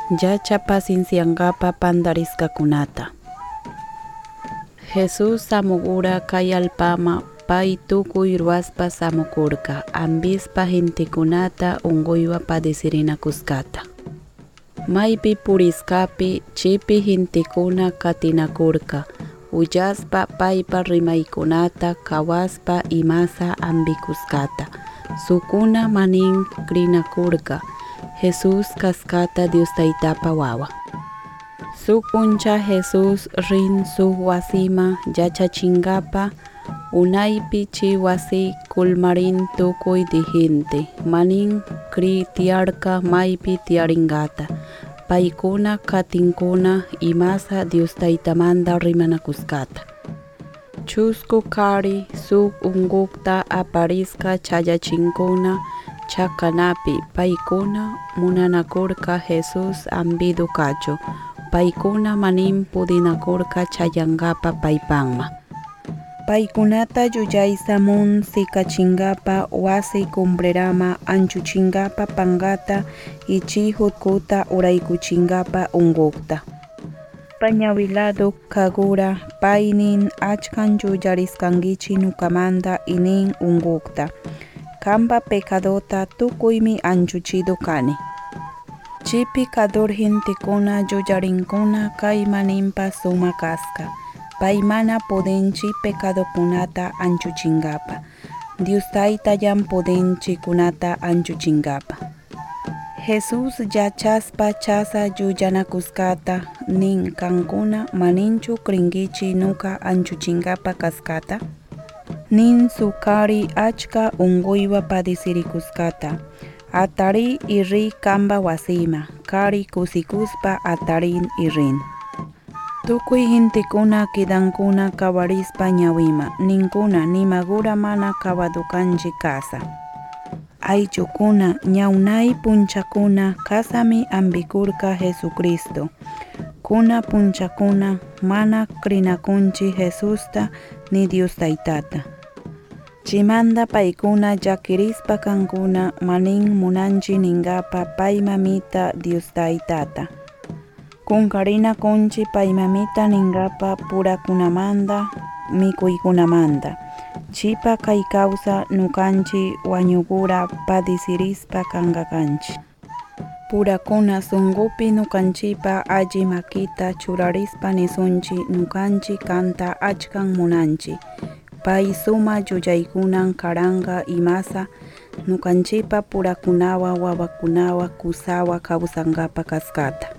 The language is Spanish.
yacha pasinsiankapa pandarisqakunata. Jesús samugura kay allpama pay tukuy ruwaspa samukurka ambispa gentikunata unquywa padecirinakuskata. Maypi purisqapi chipi gentikuna katinakurka uyaspa paypa rimaykunata kawaspa imasa ambikuskata. Sukuna manin krinakurka Jesús kaskata Dios taytapa wawa. Sukuncha Jesús rin suk wasima yachachinkapa unaypi chi wasi kulmarin tukuy di gente manin tiarka maypi tiarinkata paykuna katinkuna imasa Dios taytamanta rimanakuskata. Chusku kari suk unkukta aparisqa chayachinkuna chakanapi paykuna munanakurka Jesús ambidu kachu paykuna manin pudinakurka chayankapa paypanma. Paykunata yuyaysamun sikachinkapa wasi cumbrerama anchuchinkapa pankata ichi hutkuta uraykuchinkapa unkukta. Pañawiladu kagura paynin achkan yuyariskankichi nukamanta inin unkukta. Kampa pecadota tukuymi anchuchidu kani. Chipi kador gentikuna yuyarinkuna kay maninpa sumakasqa. Paymana podenchi pecadokunata anchuchinkapa. Dios taytallan podenchi kunata anchuchinkapa. Jesús yachaspa chasa yuyanakuskata nin kankuna maninchu krinkichi nuka anchuchinkapa kaskata. Nin sukari achka unkuywa padecirikuskata. Atari iri kamba wasima, kari kusikuspa atarin irin. Tukuy gentikuna kidankuna kawarispa ñawima, ninkuna nimagura mana kawadukanchi kasa. Aychukuna ñawnay punchakuna kasami ambikurka Jesucristo. Kuna punchakuna mana krinakunchi Jesusta ni Dios taytata. Chimanda paykuna llakirispa kankuna manin munanchi ninkapa paymamita Dios taytata. Kunkarina kunchi paymamita ninkapa purakunamanta mikuykunamanta. Chipa kay kawsa nukanchi wañukura padecirispa kankakanchi. Purakuna sunqupi nukanchipa alli makita churarispa nisunchi nukanchi kanta achkan munanchi. Pay suma yuyaykunan karanka imasa nukanchipa purakunawa wawakunawa kusawa kawsankapa kaskata.